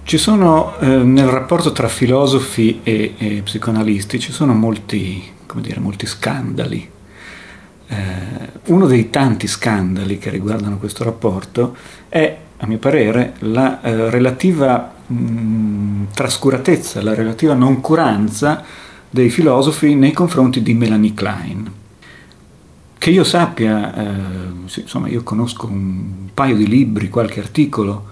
Ci sono, nel rapporto tra filosofi e psicoanalisti, ci sono molti, come dire, molti scandali. Uno dei tanti scandali che riguardano questo rapporto è, a mio parere, la relativa trascuratezza, la relativa noncuranza dei filosofi nei confronti di Melanie Klein. Che io sappia, sì, insomma, io conosco un paio di libri, qualche articolo.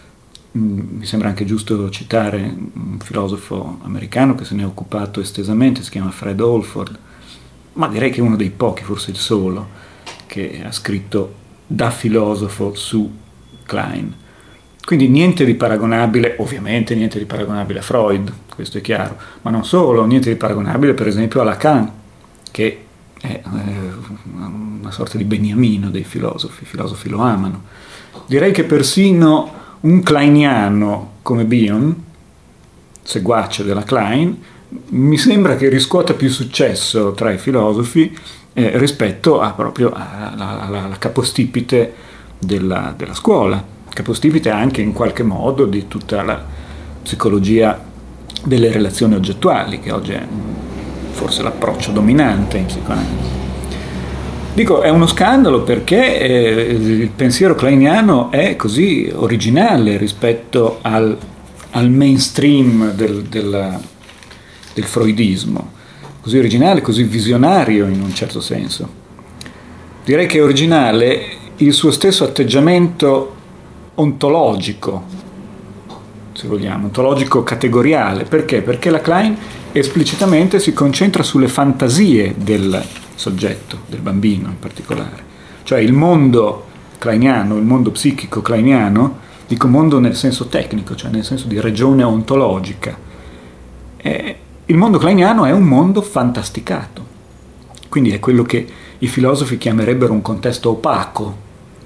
Mi sembra anche giusto citare un filosofo americano che se ne è occupato estesamente, si chiama Fred Holford, ma direi che è uno dei pochi, forse il solo, che ha scritto da filosofo su Klein. Quindi niente di paragonabile, ovviamente niente di paragonabile a Freud, questo è chiaro, ma non solo, niente di paragonabile per esempio a Lacan, che è una sorta di beniamino dei filosofi, i filosofi lo amano. Direi che persino un kleiniano come Bion, seguace della Klein, mi sembra che riscuota più successo tra i filosofi rispetto proprio alla capostipite della scuola, capostipite anche in qualche modo di tutta la psicologia delle relazioni oggettuali, che oggi è forse l'approccio dominante in psicoanalisi. Dico, è uno scandalo perché il pensiero kleiniano è così originale rispetto al mainstream del freudismo, così originale, così visionario in un certo senso. Direi che è originale il suo stesso atteggiamento ontologico, se vogliamo, ontologico categoriale. Perché? Perché la Klein esplicitamente si concentra sulle fantasie del soggetto, del bambino in particolare. Cioè il mondo kleiniano, il mondo psichico kleiniano, dico mondo nel senso tecnico, cioè nel senso di regione ontologica. Il mondo kleiniano è un mondo fantasticato, quindi è quello che i filosofi chiamerebbero un contesto opaco,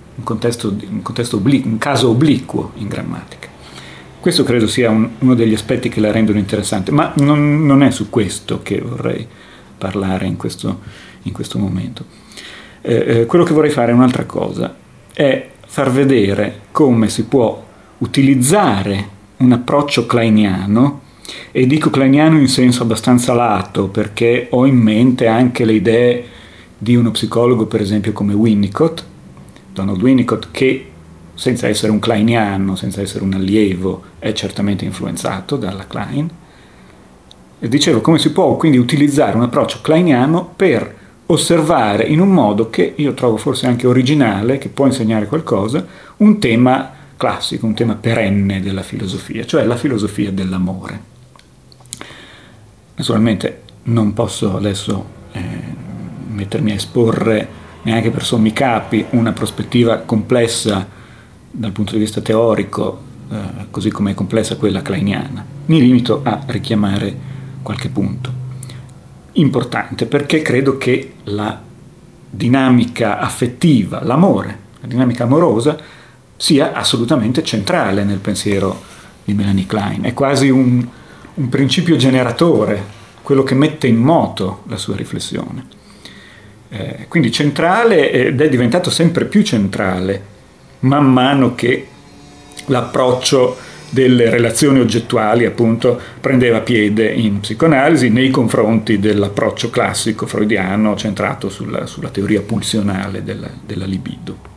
un caso obliquo in grammatica. Questo credo sia uno degli aspetti che la rendono interessante, ma non è su questo che vorrei parlare in questo momento. Quello che vorrei fare è un'altra cosa, è far vedere come si può utilizzare un approccio kleiniano, e dico kleiniano in senso abbastanza lato, perché ho in mente anche le idee di uno psicologo, per esempio, come Winnicott, Donald Winnicott, che senza essere un kleiniano, senza essere un allievo, è certamente influenzato dalla Klein. E dicevo, come si può quindi utilizzare un approccio kleiniano per osservare in un modo che io trovo forse anche originale, che può insegnare qualcosa, un tema classico, un tema perenne della filosofia, cioè la filosofia dell'amore. Naturalmente non posso adesso mettermi a esporre neanche per sommi capi una prospettiva complessa dal punto di vista teorico, così come è complessa quella kleiniana. Mi limito a richiamare qualche punto importante, perché credo che la dinamica affettiva, l'amore, la dinamica amorosa, sia assolutamente centrale nel pensiero di Melanie Klein. È quasi un principio generatore, quello che mette in moto la sua riflessione. Quindi centrale, ed è diventato sempre più centrale man mano che l'approccio delle relazioni oggettuali appunto prendeva piede in psicoanalisi nei confronti dell'approccio classico freudiano centrato sulla teoria pulsionale della libido.